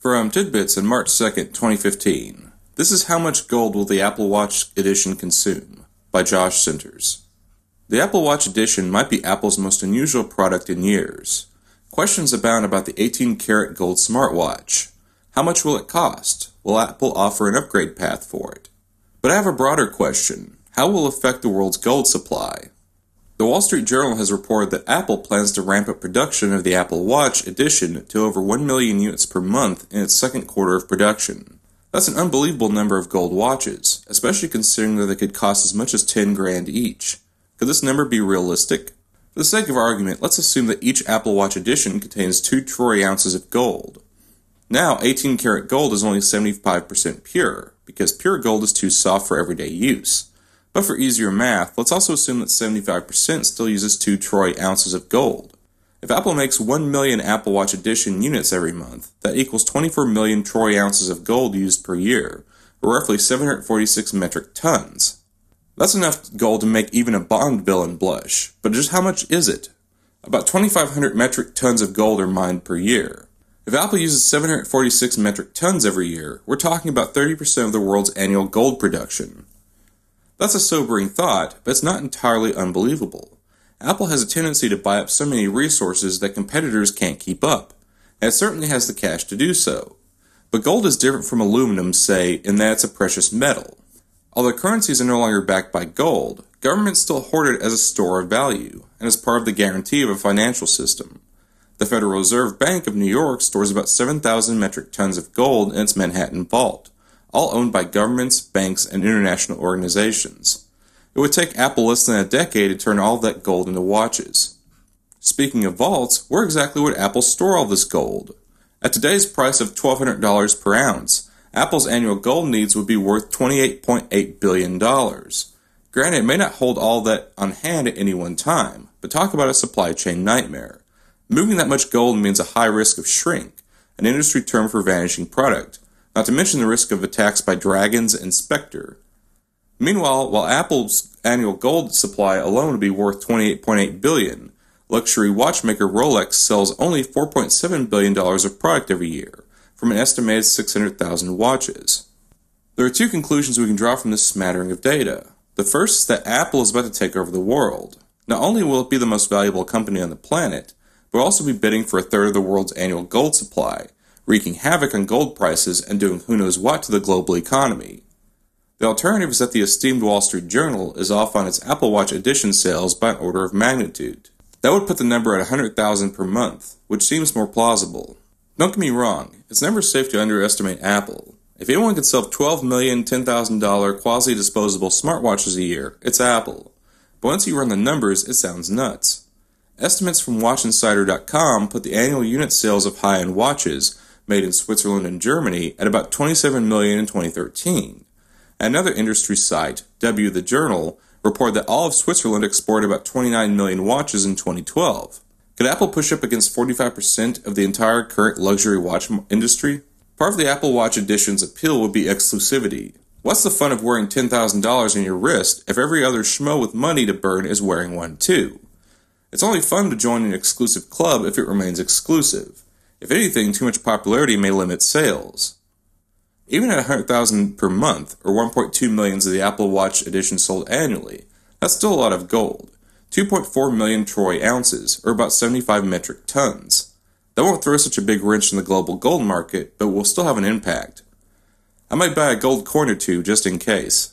From Tidbits on March 2nd, 2015. This is How Much Gold Will the Apple Watch Edition Consume? By Josh Centers. The Apple Watch Edition might be Apple's most unusual product in years. Questions abound about the 18-karat gold smartwatch. How much will it cost? Will Apple offer an upgrade path for it? But I have a broader question. How will it affect the world's gold supply? The Wall Street Journal has reported that Apple plans to ramp up production of the Apple Watch Edition to over 1 million units per month in its second quarter of production. That's an unbelievable number of gold watches, especially considering that they could cost as much as $10,000 each. Could this number be realistic? For the sake of argument, let's assume that each Apple Watch Edition contains 2 troy ounces of gold. Now, 18-karat gold is only 75% pure, because pure gold is too soft for everyday use. But for easier math, let's also assume that 75% still uses 2 troy ounces of gold. If Apple makes 1 million Apple Watch Edition units every month, that equals 24 million troy ounces of gold used per year, or roughly 746 metric tons. That's enough gold to make even a Bond villain blush, but just how much is it? About 2,500 metric tons of gold are mined per year. If Apple uses 746 metric tons every year, we're talking about 30% of the world's annual gold production. That's a sobering thought, but it's not entirely unbelievable. Apple has a tendency to buy up so many resources that competitors can't keep up, and it certainly has the cash to do so. But gold is different from aluminum, say, in that it's a precious metal. Although currencies are no longer backed by gold, governments still hoard it as a store of value, and as part of the guarantee of a financial system. The Federal Reserve Bank of New York stores about 7,000 metric tons of gold in its Manhattan vault, all owned by governments, banks, and international organizations. It would take Apple less than a decade to turn all of that gold into watches. Speaking of vaults, where exactly would Apple store all this gold? At today's price of $1,200 per ounce, Apple's annual gold needs would be worth $28.8 billion. Granted, it may not hold all that on hand at any one time, but talk about a supply chain nightmare. Moving that much gold means a high risk of shrink, an industry term for vanishing product, not to mention the risk of attacks by dragons and Spectre. Meanwhile, while Apple's annual gold supply alone would be worth $28.8 billion, luxury watchmaker Rolex sells only $4.7 billion of product every year, from an estimated 600,000 watches. There are 2 conclusions we can draw from this smattering of data. The first is that Apple is about to take over the world. Not only will it be the most valuable company on the planet, but will also be bidding for a third of the world's annual gold supply, wreaking havoc on gold prices and doing who knows what to the global economy. The alternative is that the esteemed Wall Street Journal is off on its Apple Watch Edition sales by an order of magnitude. That would put the number at 100,000 per month, which seems more plausible. Don't get me wrong, it's never safe to underestimate Apple. If anyone could sell 12 million $10,000 quasi-disposable smartwatches a year, it's Apple. But once you run the numbers, it sounds nuts. Estimates from WatchInsider.com put the annual unit sales of high-end watches made in Switzerland and Germany at about 27 million in 2013. Another industry site, W The Journal, reported that all of Switzerland exported about 29 million watches in 2012. Could Apple push up against 45% of the entire current luxury watch industry? Part of the Apple Watch Edition's appeal would be exclusivity. What's the fun of wearing $10,000 on your wrist if every other schmo with money to burn is wearing one too? It's only fun to join an exclusive club if it remains exclusive. If anything, too much popularity may limit sales. Even at 100,000 per month, or 1.2 million of the Apple Watch Edition sold annually, that's still a lot of gold. 2.4 million troy ounces, or about 75 metric tons. That won't throw such a big wrench in the global gold market, but will still have an impact. I might buy a gold coin or 2 just in case.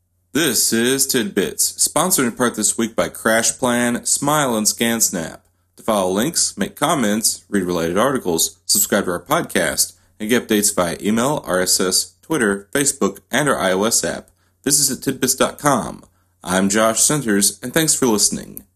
This is Tidbits, sponsored in part this week by CrashPlan, Smile, and ScanSnap. To follow links, make comments, read related articles, subscribe to our podcast, and get updates via email, RSS, Twitter, Facebook, and our iOS app, visit tidbits.com. I'm Josh Centers, and thanks for listening.